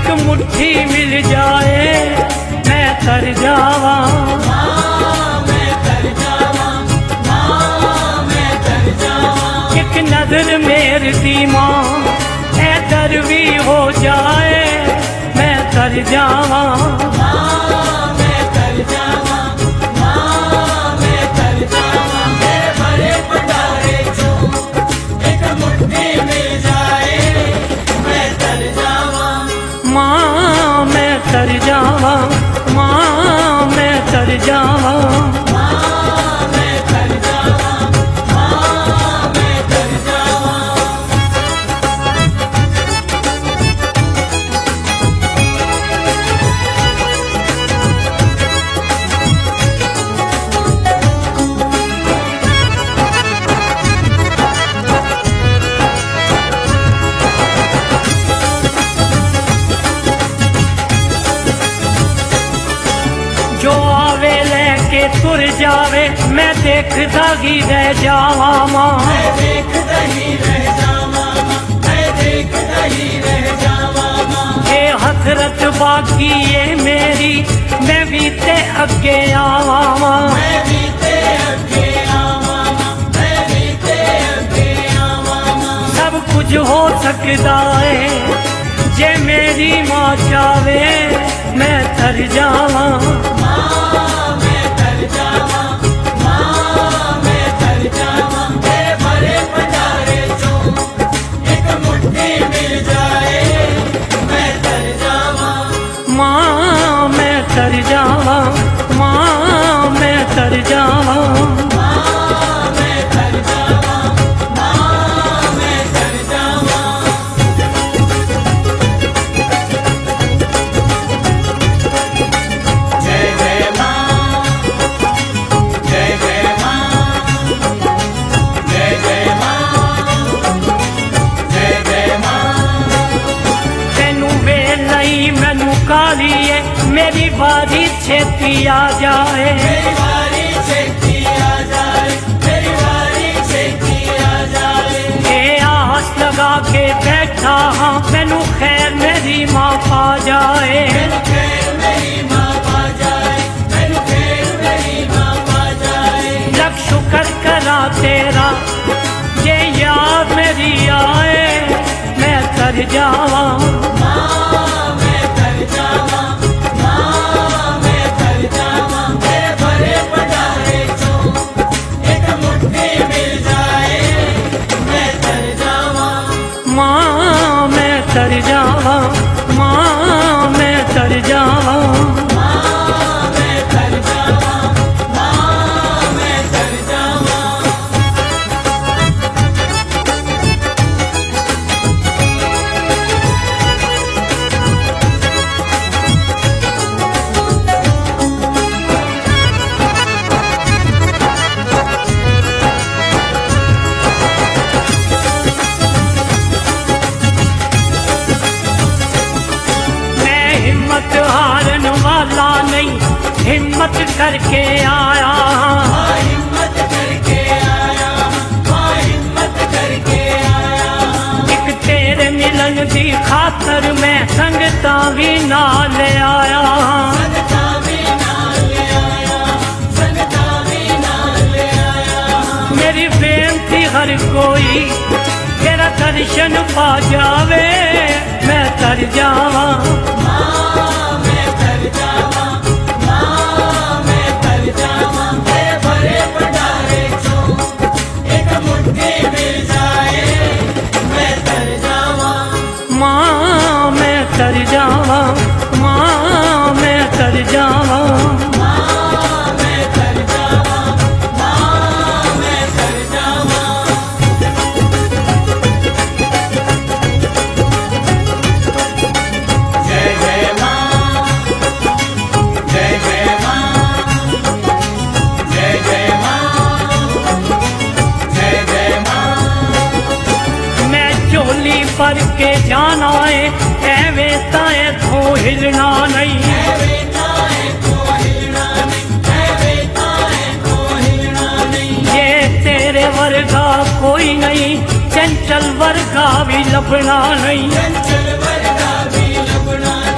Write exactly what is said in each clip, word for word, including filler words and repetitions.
मुट्ठी मिल जाए मैं तर जावा, मैं तर जावा, मैं तर जावा। एक नजर मेरी दी मां ऐदर भी हो जाए मैं तर जावा, मैं तर जावा, मैं तर जावा। मेरे बड़े भंडारे चो एक मुट्ठी मिल जाए मैं तर जावा, मां मैं तर जावा, मां मैं तर जावा। मैं तर जावा, मैं तर जावा। जो आवे लेके तुर जावे मैं देखता ही रह जावा मां, मैं देखता ही रह जावा, मैं देखता ही रह जावा। ये हसरत बाकी ये मेरी मैं भी ते अगे आवा मां, मैं भी ते अगे आवा, मैं भी ते अगे आवा। सब कुछ हो सकता है जे मेरी मां चावे मैं तर जावा, मैं तर जावा, मैं तर जावा। मेरे बड़े भंडारे चो एक मुट्ठी मिल जाए मैं तर जावा, मां मैं तर जावा, मां मैं तर जावा। मैं तर जावा, मैं तर जावा। जय जय मां, जय जय मां, जय जय मां, जय जय मां। तेनू वे नहीं मैनू काली है मेरी बारी छेती आ जाए, मेरी बारी छेती आ जाए, मेरी बारी छेती आ जाए। ये आस लगा के बैठा हाँ मैनू खैर मेरी माँ पा जाए, मैनू खैर मेरी माँ पा जाए, मैनू खैर मेरी माँ पा जाए। लख शुक्र करा तेरा ये याद मेरी आए मैं तर जावा, मैं तर जावा, मैं तर जावा। मेरे बड़े भंडारे चो एक मुट्ठी मिल जाए मैं तर जावा, माँ मैं तर जावा, माँ मैं तर जावा। मैं तर जावा, मैं तर जावा। मैं हिम्मत हारन वाला नहीं हिम्मत करके आया, हिम्मत करके आया, हिम्मत करके आया। एक तेरे मिलन दी खातर मैं संगता भी नाल आया, संगता भी नाल आया, संगता भी नाल आया। मेरी बेनती हर कोई तेरा दर्शन पा जावे मैं तर जावा, मैं तर जावा, मैं तर जावा। मेरे बड़े भंडारे चो एक मुट्ठी मिल जाए मैं तर जावा, माँ मैं तर जावा, माँ मैं तर जावा। मैं तर जावा, मैं तर जावा। जय जय मां, जय जय मां, जय जय मां, जय जय मां। मैं चोली पर के जाना है एवें ताए थो हिलना नहीं, ऐवे ताए को हिलना नहीं, ऐवे ताए को हिलना नहीं। ये तेरे वर्गा कोई नहीं चंचल वर्गा भी लभना नहीं, चंचल वर्गा भी लभना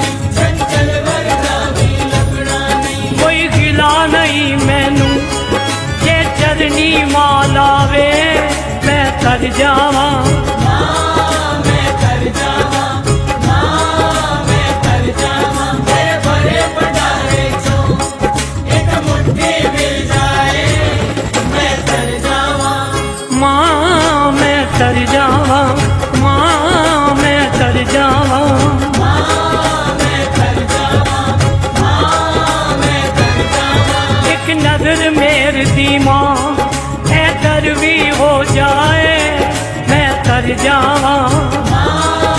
मिला नहीं मैनू जे चरनी मालावे मैं तर जावा मां मैं तर जावा मां मैं तर जावा तेरे बड़े भंडारे चो एक मुट्ठी मिल जाए मैं तर जावा माँ मैं तर जावा माँ मैं तर जावा मां मैं तर जावा मां मैं तर जावा एक नजर मेर दी माँ ऐ तर भी हो जाए मैं तर जावा मां